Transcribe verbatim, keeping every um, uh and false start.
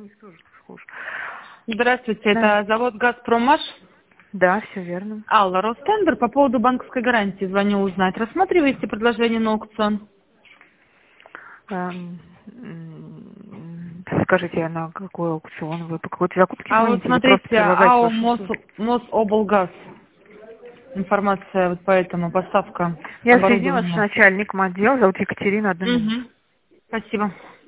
Здравствуйте, Да. это завод «Газпромаш». Да, все верно. Алла, Ростендер, по поводу банковской гарантии звоню узнать. Рассматриваете предложение на аукцион? Эм, м, Скажите, а на какой аукцион вы по какой-то закупке А вот звоните или просто смотрите, предлагаете АО ваши Мос, услуги? Мособлгаз. Информация вот поэтому, поставка Я соединилась с оборудования. начальником отдела, зовут Екатерина, одну минуту. Угу. Спасибо.